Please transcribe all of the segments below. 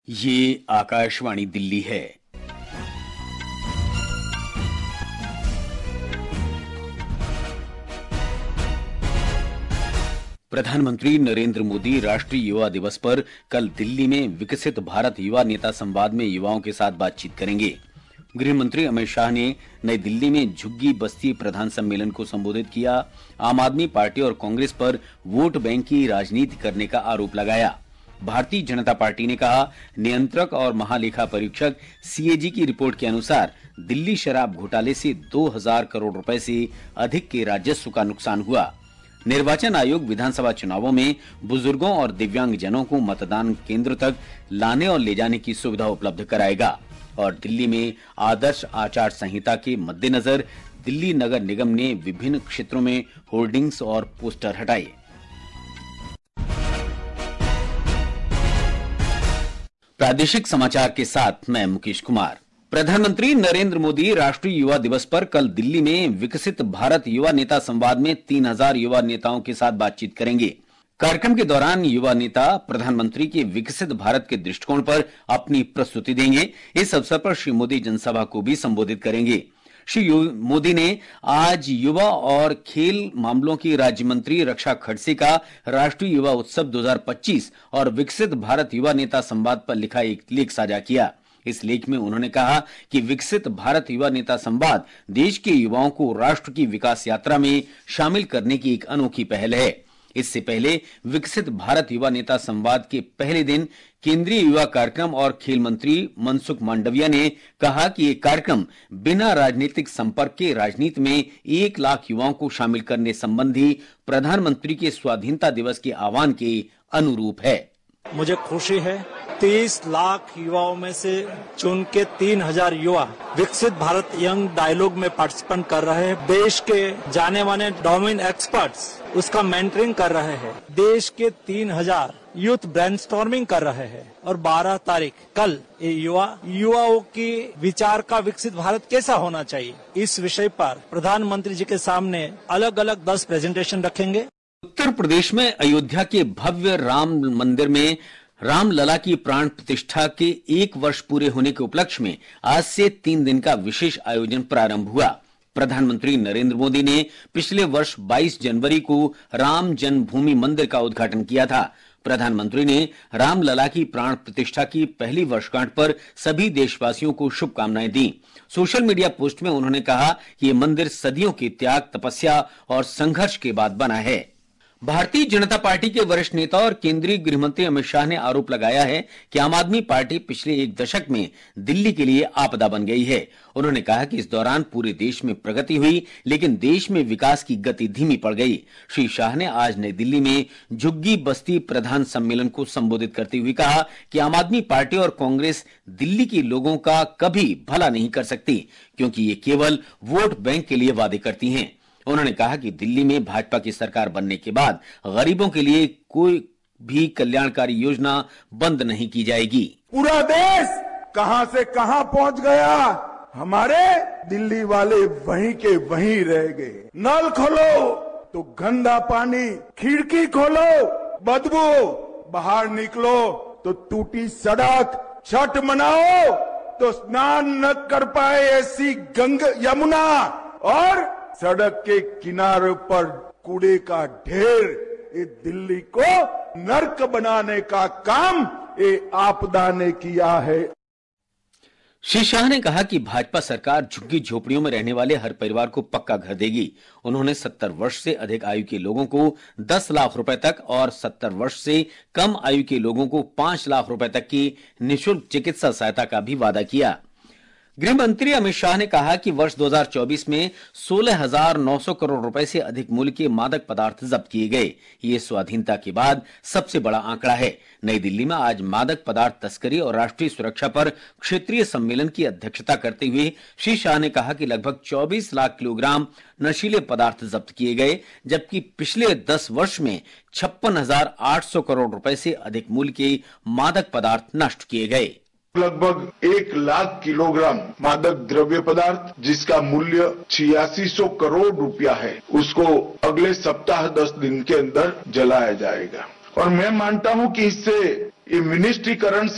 ये आकाशवाणी दिल्ली है। प्रधानमंत्री नरेंद्र मोदी राष्ट्रीय युवा दिवस पर कल दिल्ली में विकसित भारत युवा नेता संवाद में युवाओं के साथ बातचीत करेंगे। गृह मंत्री अमित शाह ने नई दिल्ली में झुग्गी बस्ती प्रधान सम्मेलन को संबोधित किया। आम आदमी पार्टी और कांग्रेस पर वोट बैंक की राजनीति करने का आरोप लगाया। भारतीय जनता पार्टी ने कहा, नियंत्रक और महालेखा परीक्षक सीएजी की रिपोर्ट के अनुसार दिल्ली शराब घोटाले से 2000 करोड़ रुपए से अधिक के राजस्व का नुकसान हुआ। निर्वाचन आयोग विधानसभा चुनावों में बुजुर्गों और दिव्यांगजनों को मतदान केंद्र तक लाने और ले जाने की सुविधा उपलब्ध कराएगा। और दिल्ली में आदर्श आचार संहिता के मद्देनजर दिल्ली नगर निगम ने विभिन्न क्षेत्रों में होर्डिंग्स और पोस्टर हटाए। प्रादेशिक समाचार के साथ मैं मुकेश कुमार। प्रधानमंत्री नरेंद्र मोदी राष्ट्रीय युवा दिवस पर कल दिल्ली में विकसित भारत युवा नेता संवाद में 3000 युवा नेताओं के साथ बातचीत करेंगे। कार्यक्रम के दौरान युवा नेता प्रधानमंत्री के विकसित भारत के दृष्टिकोण पर अपनी प्रस्तुति देंगे। इस अवसर पर श्री मोदी जनसभा को भी संबोधित करेंगे। श्री मोदी ने आज युवा और खेल मामलों की राज्य मंत्री रक्षा खड़से का राष्ट्रीय युवा उत्सव 2025 और विकसित भारत युवा नेता संवाद पर लिखा एक लेख साझा किया। इस लेख में उन्होंने कहा कि विकसित भारत युवा नेता संवाद देश के युवाओं को राष्ट्र की विकास यात्रा में शामिल करने की एक अनोखी पहल है। इससे पहले विकसित भारत युवा नेता संवाद के पहले दिन केंद्रीय युवा कार्यक्रम और खेल मंत्री मनसुख मांडविया ने कहा कि ये कार्यक्रम बिना राजनीतिक संपर्क के राजनीति में 1 लाख युवाओं को शामिल करने संबंधी प्रधानमंत्री के स्वाधीनता दिवस के आह्वान के अनुरूप है। मुझे खुशी है 30 लाख युवाओं में से चुन के 3000 युवा विकसित भारत यंग डायलॉग में पार्टिसिपेट कर रहे हैं। देश के जाने माने डोमेन एक्सपर्ट्स उसका मेंटरिंग कर रहे हैं। देश के 3000 यूथ ब्रेनस्टॉर्मिंग कर रहे हैं और 12 तारीख कल ये युवाओं की विचार का विकसित भारत कैसा होना चाहिए, इस विषय पर प्रधानमंत्री जी के सामने अलग अलग 10 प्रेजेंटेशन रखेंगे। उत्तर प्रदेश में अयोध्या के भव्य राम मंदिर में रामलला की प्राण प्रतिष्ठा के 1 वर्ष पूरे होने के उपलक्ष्य में आज से 3 दिन का विशेष आयोजन प्रारंभ हुआ। प्रधानमंत्री नरेंद्र मोदी ने पिछले वर्ष 22 जनवरी को राम जन्मभूमि मंदिर का उद्घाटन किया था। प्रधानमंत्री ने रामलला की प्राण प्रतिष्ठा की पहली वर्षगांठ पर सभी देशवासियों को शुभकामनाएं दी। सोशल मीडिया पोस्ट में उन्होंने कहा कि यह मंदिर सदियों के त्याग, तपस्या और संघर्ष के बाद बना है। भारतीय जनता पार्टी के वरिष्ठ नेता और केंद्रीय गृह मंत्री अमित शाह ने आरोप लगाया है कि आम आदमी पार्टी पिछले 1 दशक में दिल्ली के लिए आपदा बन गई है। उन्होंने कहा कि इस दौरान पूरे देश में प्रगति हुई, लेकिन देश में विकास की गति धीमी पड़ गई। श्री शाह ने आज नई दिल्ली में झुग्गी बस्ती प्रधान सम्मेलन को संबोधित करते हुए कहा कि आम आदमी पार्टी और कांग्रेस दिल्ली के लोगों का कभी भला नहीं कर सकती, क्योंकि ये केवल वोट बैंक के लिए वादे करती हैं। उन्होंने कहा कि दिल्ली में भाजपा की सरकार बनने के बाद गरीबों के लिए कोई भी कल्याणकारी योजना बंद नहीं की जाएगी। पूरा देश कहां से कहां पहुंच गया, हमारे दिल्ली वाले वहीं के वहीं रह गए। नल खोलो तो गंदा पानी, खिड़की खोलो बदबू, बाहर निकलो तो टूटी सड़क, छठ मनाओ तो स्नान न कर पाए ऐसी गंगा यमुना, और सड़क के किनारों पर कूड़े का ढेर। ये दिल्ली को नर्क बनाने का काम ये आपदा ने किया है। श्री शाह ने कहा कि भाजपा सरकार झुग्गी झोपड़ियों में रहने वाले हर परिवार को पक्का घर देगी। उन्होंने 70 वर्ष से अधिक आयु के लोगों को 10 लाख रुपए तक और 70 वर्ष से कम आयु के लोगों को 5 लाख रुपए तक की निःशुल्क चिकित्सा सहायता का भी वादा किया। गृह मंत्री अमित शाह ने कहा कि वर्ष 2024 में 16,900 करोड़ रुपए से अधिक मूल्य के मादक पदार्थ जब्त किए गए। ये स्वाधीनता के बाद सबसे बड़ा आंकड़ा है। नई दिल्ली में आज मादक पदार्थ तस्करी और राष्ट्रीय सुरक्षा पर क्षेत्रीय सम्मेलन की अध्यक्षता करते हुए श्री शाह ने कहा कि लगभग 24 लाख किलोग्राम नशीले पदार्थ जब्त किए गए, जबकि पिछले 10 वर्ष में 56,800 करोड़ रुपए से अधिक मूल्य के मादक पदार्थ नष्ट किए गए। लगभग 1 लाख किलोग्राम मादक द्रव्य पदार्थ, जिसका मूल्य 8600 करोड़ रुपया है, उसको अगले सप्ताह 10 दिन के अंदर जलाया जाएगा। और मैं मानता हूं कि इससे ये मिनिस्ट्रीकरण से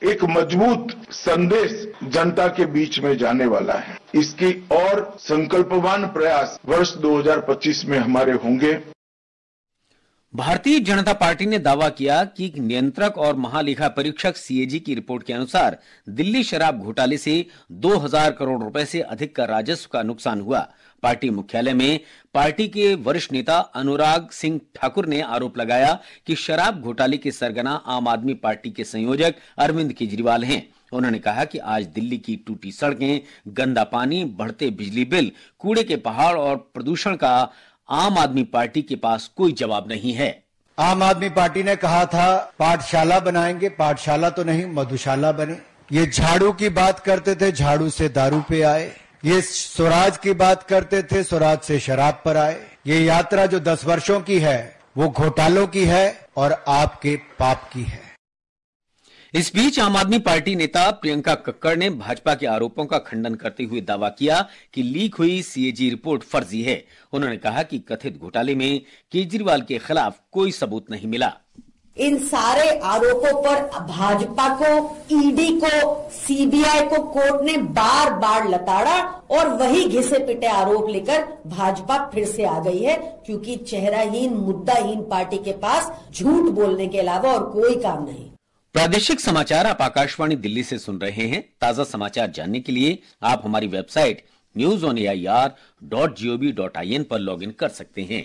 एक मजबूत संदेश जनता के बीच में जाने वाला है। इसकी और संकल्पवान प्रयास वर्ष 2025 में हमारे होंगे। भारतीय जनता पार्टी ने दावा किया कि नियंत्रक और महालेखा परीक्षक सीएजी की रिपोर्ट के अनुसार दिल्ली शराब घोटाले से 2000 करोड़ रुपए से अधिक का राजस्व का नुकसान हुआ। पार्टी मुख्यालय में पार्टी के वरिष्ठ नेता अनुराग सिंह ठाकुर ने आरोप लगाया कि शराब घोटाले के सरगना आम आदमी पार्टी के संयोजक अरविंद केजरीवाल हैं। उन्होंने कहा कि आज दिल्ली की टूटी सड़कें, गंदा पानी, बढ़ते बिजली बिल, कूड़े के पहाड़ और प्रदूषण का आम आदमी पार्टी के पास कोई जवाब नहीं है। आम आदमी पार्टी ने कहा था पाठशाला बनाएंगे, पाठशाला तो नहीं मधुशाला बने। ये झाड़ू की बात करते थे, झाड़ू से दारू पे आए। ये स्वराज की बात करते थे, स्वराज से शराब पर आए। ये यात्रा जो 10 वर्षों की है वो घोटालों की है और आपके पाप की है। इस बीच आम आदमी पार्टी नेता प्रियंका कक्कड़ ने भाजपा के आरोपों का खंडन करते हुए दावा किया कि लीक हुई सीएजी रिपोर्ट फर्जी है। उन्होंने कहा कि कथित घोटाले में केजरीवाल के खिलाफ कोई सबूत नहीं मिला। इन सारे आरोपों पर भाजपा को, ईडी को, सीबीआई को कोर्ट ने बार बार लताड़ा और वही घिसे पिटे आरोप लेकर भाजपा फिर से आ गई है, क्योंकि चेहराहीन, मुद्दाहीन पार्टी के पास झूठ बोलने के अलावा और कोई काम नहीं। प्रादेशिक समाचार आप आकाशवाणी दिल्ली से सुन रहे हैं। ताजा समाचार जानने के लिए आप हमारी वेबसाइट newsonair.gov.in पर लॉगिन कर सकते हैं।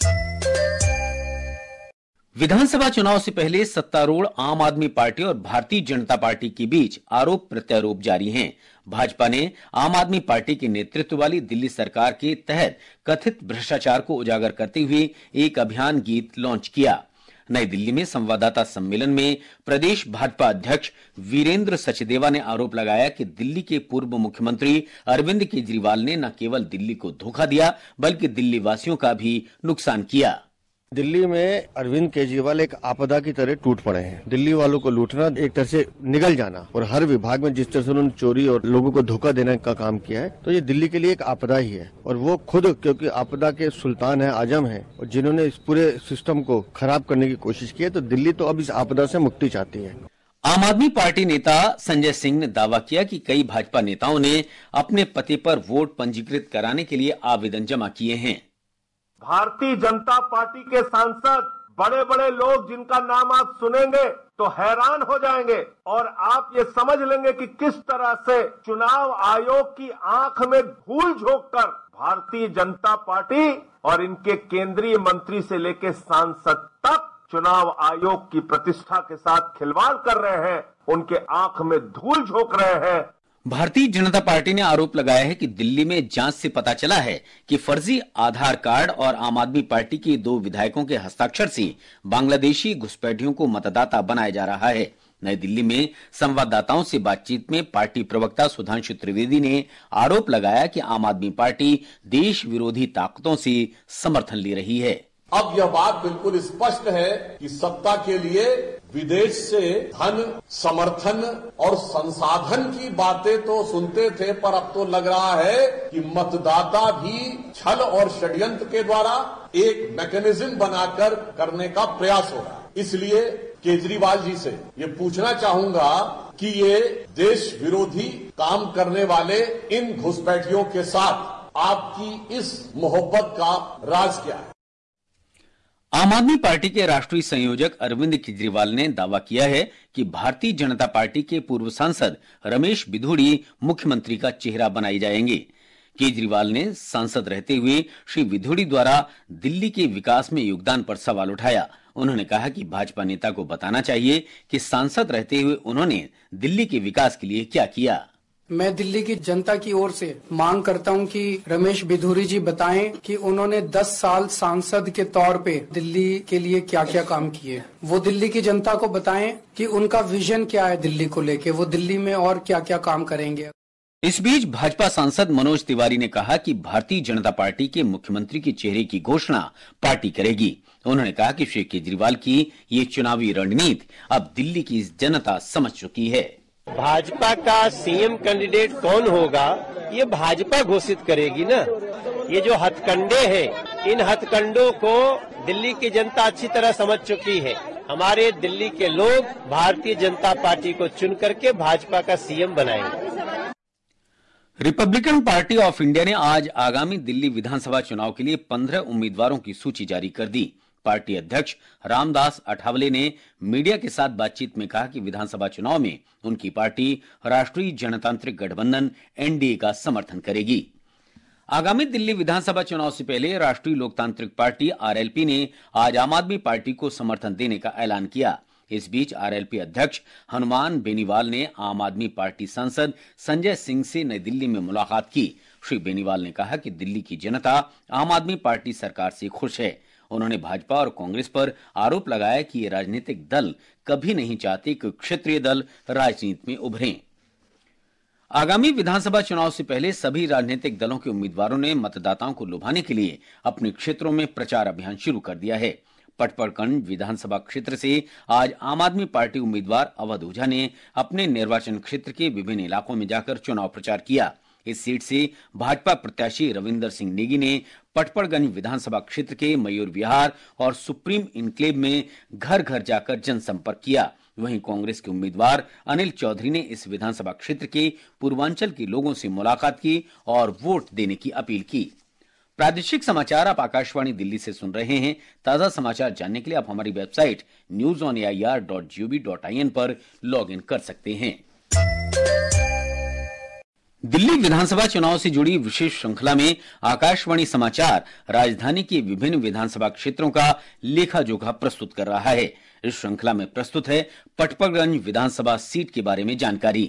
विधानसभा चुनाव से पहले सत्तारूढ़ आम आदमी पार्टी और भारतीय जनता पार्टी के बीच आरोप प्रत्यारोप जारी हैं। भाजपा ने आम आदमी पार्टी के नेतृत्व वाली दिल्ली सरकार के तहत कथित भ्रष्टाचार को उजागर करते हुए एक अभियान गीत लॉन्च किया। नई दिल्ली में संवाददाता सम्मेलन में प्रदेश भाजपा अध्यक्ष वीरेंद्र सचदेवा ने आरोप लगाया कि दिल्ली के पूर्व मुख्यमंत्री अरविंद केजरीवाल ने न केवल दिल्ली को धोखा दिया बल्कि दिल्ली वासियों का भी नुकसान किया। दिल्ली में अरविंद केजरीवाल एक आपदा की तरह टूट पड़े हैं। दिल्ली वालों को लूटना, एक तरह से निगल जाना, और हर विभाग में जिस तरह से उन्होंने चोरी और लोगों को धोखा देने का काम किया है, तो ये दिल्ली के लिए एक आपदा ही है। और वो खुद क्योंकि आपदा के सुल्तान है, आजम है, और जिन्होंने इस पूरे सिस्टम को खराब करने की कोशिश की है, तो दिल्ली तो अब इस आपदा से मुक्ति चाहती है। आम आदमी पार्टी नेता संजय सिंह ने दावा किया कि कई भाजपा नेताओं ने अपने पते पर वोट पंजीकृत कराने के लिए आवेदन जमा किए हैं। भारतीय जनता पार्टी के सांसद, बड़े बड़े लोग जिनका नाम आप सुनेंगे तो हैरान हो जाएंगे और आप ये समझ लेंगे कि किस तरह से चुनाव आयोग की आंख में धूल झोंककर भारतीय जनता पार्टी और इनके केंद्रीय मंत्री से लेकर सांसद तक चुनाव आयोग की प्रतिष्ठा के साथ खिलवाड़ कर रहे हैं, उनके आंख में धूल झोंक रहे हैं। भारतीय जनता पार्टी ने आरोप लगाया है कि दिल्ली में जांच से पता चला है कि फर्जी आधार कार्ड और आम आदमी पार्टी के 2 विधायकों के हस्ताक्षर से बांग्लादेशी घुसपैठियों को मतदाता बनाया जा रहा है। नई दिल्ली में संवाददाताओं से बातचीत में पार्टी प्रवक्ता सुधांशु त्रिवेदी ने आरोप लगाया कि आम आदमी पार्टी देश विरोधी ताकतों से समर्थन ले रही है। अब यह बात बिल्कुल स्पष्ट है कि सत्ता के लिए विदेश से धन, समर्थन और संसाधन की बातें तो सुनते थे, पर अब तो लग रहा है कि मतदाता भी छल और षड्यंत्र के द्वारा एक मैकेनिज्म बनाकर करने का प्रयास हो रहा है। इसलिए केजरीवाल जी से ये पूछना चाहूंगा कि ये देश विरोधी काम करने वाले इन घुसपैठियों के साथ आपकी इस मोहब्बत का राज क्या है? आम आदमी पार्टी के राष्ट्रीय संयोजक अरविंद केजरीवाल ने दावा किया है कि भारतीय जनता पार्टी के पूर्व सांसद रमेश बिधूड़ी मुख्यमंत्री का चेहरा बनाए जाएंगे। केजरीवाल ने सांसद रहते हुए श्री बिधूड़ी द्वारा दिल्ली के विकास में योगदान पर सवाल उठाया। उन्होंने कहा कि भाजपा नेता को बताना चाहिए कि सांसद रहते हुए उन्होंने दिल्ली के विकास के लिए क्या किया। मैं दिल्ली की जनता की ओर से मांग करता हूं कि रमेश बिधूड़ी जी बताएं कि उन्होंने 10 साल सांसद के तौर पे दिल्ली के लिए क्या क्या काम किए। वो दिल्ली की जनता को बताएं कि उनका विजन क्या है दिल्ली को लेके, वो दिल्ली में और क्या क्या काम करेंगे। इस बीच भाजपा सांसद मनोज तिवारी ने कहा कि भारतीय जनता पार्टी के मुख्यमंत्री के चेहरे की घोषणा पार्टी करेगी। उन्होंने कहा कि श्री केजरीवाल की ये चुनावी रणनीति अब दिल्ली की जनता समझ चुकी है। भाजपा का सीएम कैंडिडेट कौन होगा ये भाजपा घोषित करेगी ना। ये जो हथकंडे हैं, इन हथकंडों को दिल्ली की जनता अच्छी तरह समझ चुकी है। हमारे दिल्ली के लोग भारतीय जनता पार्टी को चुन करके भाजपा का सीएम बनाएंगे। रिपब्लिकन पार्टी ऑफ इंडिया ने आज आगामी दिल्ली विधानसभा चुनाव के लिए 15 उम्मीदवारों की सूची जारी कर दी। पार्टी अध्यक्ष रामदास अठावले ने मीडिया के साथ बातचीत में कहा कि विधानसभा चुनाव में उनकी पार्टी राष्ट्रीय जनतांत्रिक गठबंधन एनडीए का समर्थन करेगी। आगामी दिल्ली विधानसभा चुनाव से पहले राष्ट्रीय लोकतांत्रिक पार्टी आरएलपी ने आज आम आदमी पार्टी को समर्थन देने का ऐलान किया। इस बीच आरएलपी अध्यक्ष हनुमान बेनीवाल ने आम आदमी पार्टी सांसद संजय सिंह से नई दिल्ली में मुलाकात की। श्री बेनीवाल ने कहा कि दिल्ली की जनता आम आदमी पार्टी सरकार से खुश है। उन्होंने भाजपा और कांग्रेस पर आरोप लगाया कि ये राजनीतिक दल कभी नहीं चाहते कि क्षेत्रीय दल राजनीति में उभरें। आगामी विधानसभा चुनाव से पहले सभी राजनीतिक दलों के उम्मीदवारों ने मतदाताओं को लुभाने के लिए अपने क्षेत्रों में प्रचार अभियान शुरू कर दिया है। पटपड़गंज विधानसभा क्षेत्र से आज आम आदमी पार्टी उम्मीदवार अवध ओझा ने अपने निर्वाचन क्षेत्र के विभिन्न इलाकों में जाकर चुनाव प्रचार किया। इस सीट से भाजपा प्रत्याशी रविंदर सिंह नेगी ने पटपड़गंज विधानसभा क्षेत्र के मयूर विहार और सुप्रीम इनक्लेव में घर घर जाकर जनसंपर्क किया। वहीं कांग्रेस के उम्मीदवार अनिल चौधरी ने इस विधानसभा क्षेत्र के पूर्वांचल के लोगों से मुलाकात की और वोट देने की अपील की। प्रादेशिक समाचार आप आकाशवाणी दिल्ली से सुन रहे हैं। ताजा समाचार जानने के लिए आप हमारी वेबसाइट newsonair.gov.in पर लॉग इन कर सकते हैं। दिल्ली विधानसभा चुनाव से जुड़ी विशेष श्रृंखला में आकाशवाणी समाचार राजधानी के विभिन्न विधानसभा क्षेत्रों का लेखा जोखा प्रस्तुत कर रहा है। इस श्रृंखला में प्रस्तुत है पटपड़गंज विधानसभा सीट के बारे में जानकारी।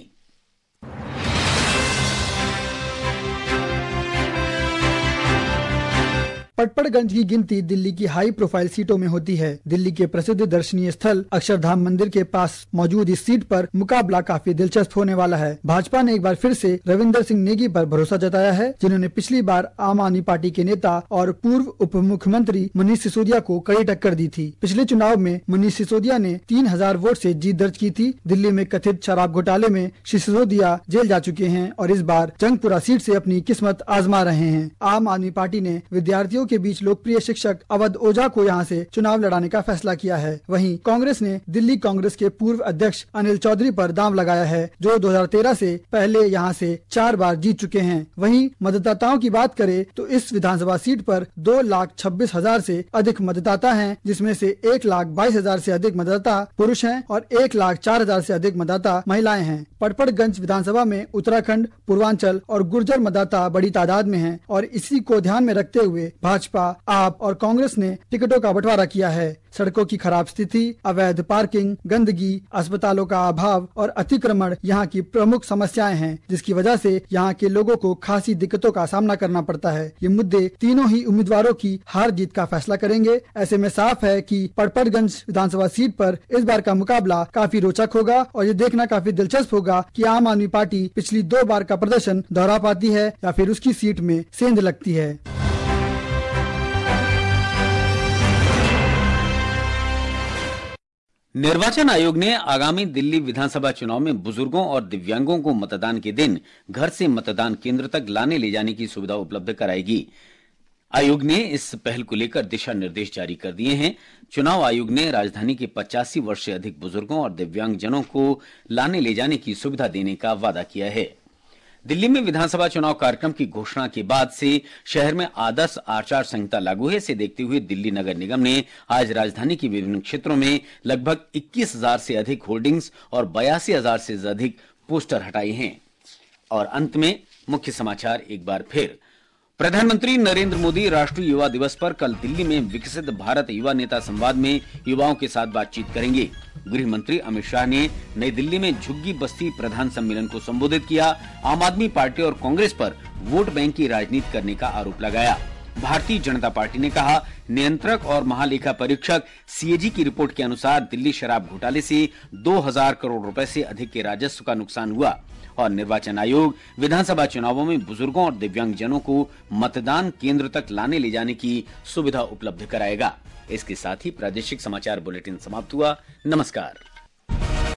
पटपड़गंज की गिनती दिल्ली की हाई प्रोफाइल सीटों में होती है। दिल्ली के प्रसिद्ध दर्शनीय स्थल अक्षरधाम मंदिर के पास मौजूद इस सीट पर मुकाबला काफी दिलचस्प होने वाला है। भाजपा ने एक बार फिर से रविंदर सिंह नेगी पर भरोसा जताया है, जिन्होंने पिछली बार आम आदमी पार्टी के नेता और पूर्व उप मुख्यमंत्री मनीष सिसोदिया को कड़ी टक्कर दी थी। पिछले चुनाव में मनीष सिसोदिया ने 3000 वोट से जीत दर्ज की थी। दिल्ली में कथित शराब घोटाले में श्री सिसोदिया जेल जा चुके हैं और इस बार जंगपुरा सीट से अपनी किस्मत आजमा रहे हैं। आम आदमी पार्टी ने विद्यार्थियों के बीच लोकप्रिय शिक्षक अवध ओझा को यहां से चुनाव लड़ाने का फैसला किया है। वहीं कांग्रेस ने दिल्ली कांग्रेस के पूर्व अध्यक्ष अनिल चौधरी पर दांव लगाया है, जो 2013 से पहले यहां से 4 बार जीत चुके हैं। वहीं मतदाताओं की बात करें तो इस विधानसभा सीट पर 2,26,000 से अधिक मतदाता हैं, जिसमें से 1,22,000 से अधिक मतदाता पुरुष हैं और 1,04,000 से अधिक मतदाता महिलाएं हैं। पटपड़गंज विधानसभा में उत्तराखंड, पूर्वांचल और गुर्जर मतदाता बड़ी तादाद में हैं और इसी को ध्यान में रखते हुए भाजपा, आप और कांग्रेस ने टिकटों का बंटवारा किया है। सड़कों की खराब स्थिति, अवैध पार्किंग, गंदगी, अस्पतालों का अभाव और अतिक्रमण यहाँ की प्रमुख समस्याएं हैं, जिसकी वजह से यहाँ के लोगों को खासी दिक्कतों का सामना करना पड़ता है। ये मुद्दे तीनों ही उम्मीदवारों की हार जीत का फैसला करेंगे। ऐसे में साफ है कि पटपड़गंज विधानसभा सीट पर इस बार का मुकाबला काफी रोचक होगा और ये देखना काफी दिलचस्प होगा कि आम आदमी पार्टी पिछली 2 बार का प्रदर्शन दोहरा पाती है या फिर उसकी सीट में सेंध लगती है। निर्वाचन आयोग ने आगामी दिल्ली विधानसभा चुनाव में बुजुर्गों और दिव्यांगों को मतदान के दिन घर से मतदान केंद्र तक लाने ले जाने की सुविधा उपलब्ध कराएगी। आयोग ने इस पहल को लेकर दिशा निर्देश जारी कर दिए हैं। चुनाव आयोग ने राजधानी के 85 वर्ष से अधिक बुजुर्गों और दिव्यांगजनों को लाने ले जाने की सुविधा देने का वादा किया है। दिल्ली में विधानसभा चुनाव कार्यक्रम की घोषणा के बाद से शहर में आदर्श आचार संहिता लागू है। इसे देखते हुए दिल्ली नगर निगम ने आज राजधानी के विभिन्न क्षेत्रों में लगभग 21,000 से अधिक होर्डिंग्स और 82,000 से अधिक पोस्टर हटाए हैं। और अंत में मुख्य समाचार एक बार फिर। प्रधानमंत्री नरेंद्र मोदी राष्ट्रीय युवा दिवस पर कल दिल्ली में विकसित भारत युवा नेता संवाद में युवाओं के साथ बातचीत करेंगे। गृह मंत्री अमित शाह ने नई दिल्ली में झुग्गी बस्ती प्रधान सम्मेलन को संबोधित किया। आम आदमी पार्टी और कांग्रेस पर वोट बैंक की राजनीति करने का आरोप लगाया। भारतीय जनता पार्टी ने कहा, नियंत्रक और महालेखा परीक्षक सीएजी की रिपोर्ट के अनुसार दिल्ली शराब घोटाले से 2,000 करोड़ रुपए से अधिक के राजस्व का नुकसान हुआ। और निर्वाचन आयोग विधानसभा चुनावों में बुजुर्गों और दिव्यांगजनों को मतदान केंद्र तक लाने ले जाने की सुविधा उपलब्ध कराएगा। इसके साथ ही प्रादेशिक समाचार बुलेटिन समाप्त हुआ। नमस्कार।